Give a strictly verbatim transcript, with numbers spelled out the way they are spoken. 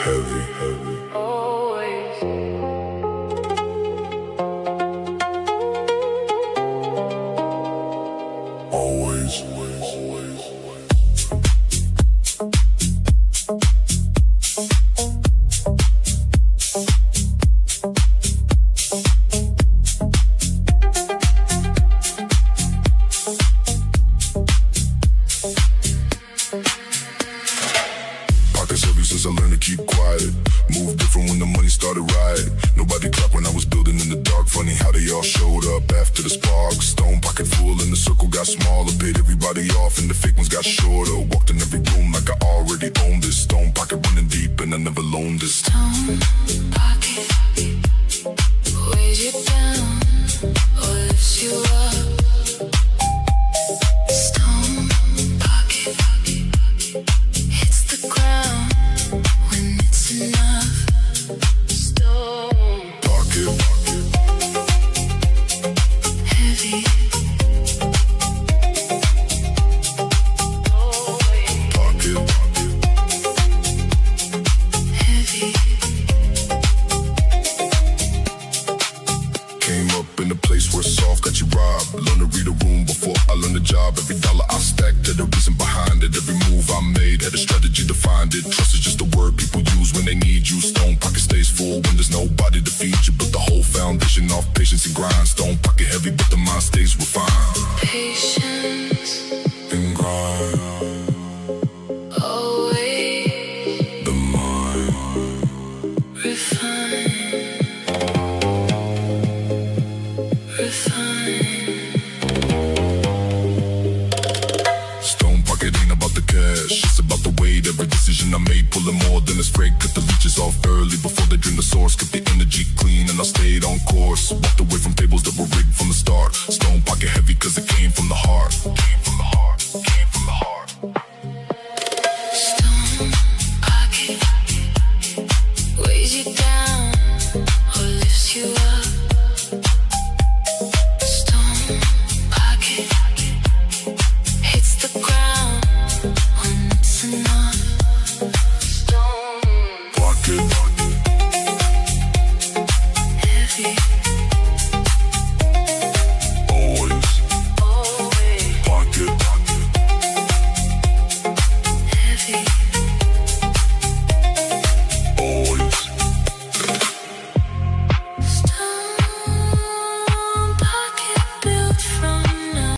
heavy, heavy. Always. Always, always, always. Pockets heavy since I learned to keep quiet. Moved different when the money started right. Nobody clapped when I was building in the dark. Funny how they all showed up after the spark. Stone pocket full and the circle got smaller. Paid everybody off and the fake ones got shorter. Walked in every room like I already owned this. Stone pocket running deep and I never loaned this. Stone pocket weighs you down or lifts you up. Stone pocket hits the ground when it's enough. Stone Pocket, heavy. pocket, Heavy. came up in a place where soft got you robbed. Learn to read a room before I learned the job. Every dollar I stacked had a reason behind it. Every move I made had a strategy to find it. Trust is just a word people use when they need you. Stone pocket stays full when there's nobody to feed you. Built the whole foundation off patience and grind. Stone pocket heavy, but the mind stays refined. Patience. And grind, Always the mind. refine. Refine. Stone pocket ain't about the cash, it's about the weight. Every decision I made, pulling more than it's freight. Cut the leeches off early before they drain the source. Kept the energy clean and I stayed on course. Walked away from tables that were rigged from the